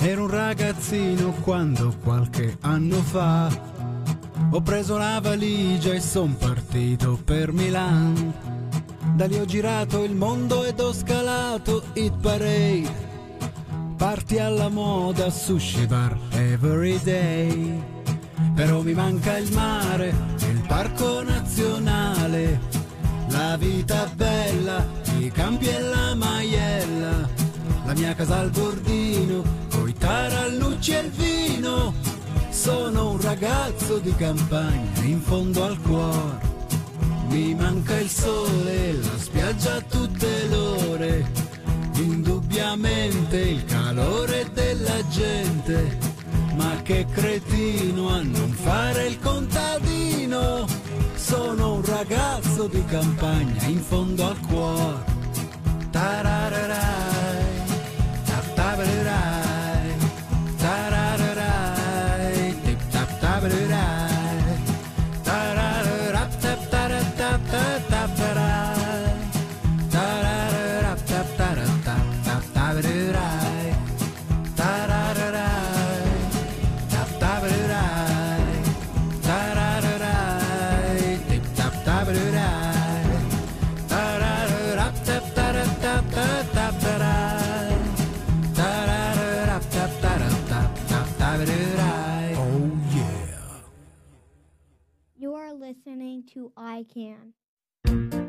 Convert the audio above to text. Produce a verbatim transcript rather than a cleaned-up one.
Ero un ragazzino quando qualche anno fa ho preso la valigia e son partito per Milan. Da lì ho girato il mondo ed ho scalato Hit Parade, party alla moda, sushi bar every day. Però mi manca il mare, il parco nazionale, la vita bella, i campi e la maiella, la mia casa al bordino, coi tarallucci e il vino. Sono un ragazzo di campagna in fondo al cuore, mi manca il sole, la spiaggia a tutte le ore, indubbiamente il calore della gente, ma che cretino a non fare il contadino. Sono un ragazzo di campagna in fondo al cuore. Tarararai, tattabarai, tarararai, tip tap tabarai, tarararap tap tarat tap tap taparai, tarararap tap tarat tap tap tabarai, tarararai, tap tabarai, tarararai, tip tap tabarai, tarararap tap tarat tap tap taparai, tarararap tap tarat tap tap tabarai. Oh yeah. You are listening to I Can.